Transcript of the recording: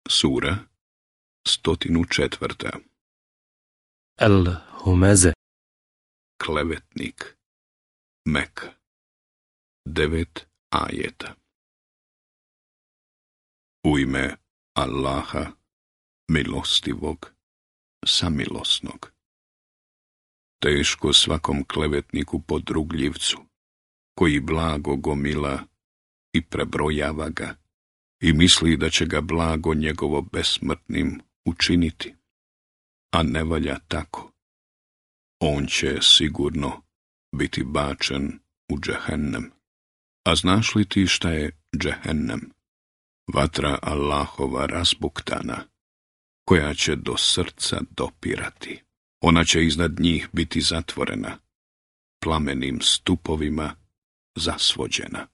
Sura 104. El-Humeze. Klevetnik. Meka. 9 ajeta. U ime Allaha, milostivog, samilosnog. Teško svakom klevetniku podrugljivcu, koji blago gomila i prebrojava ga, i misli da će ga blago njegovo besmrtnim učiniti. A ne valja tako. On će sigurno biti bačen u džehennem. A znaš li ti šta je džehennem? Vatra Allahova razbuktana, koja će do srca dopirati. Ona će iznad njih biti zatvorena, plamenim stupovima zasvođena.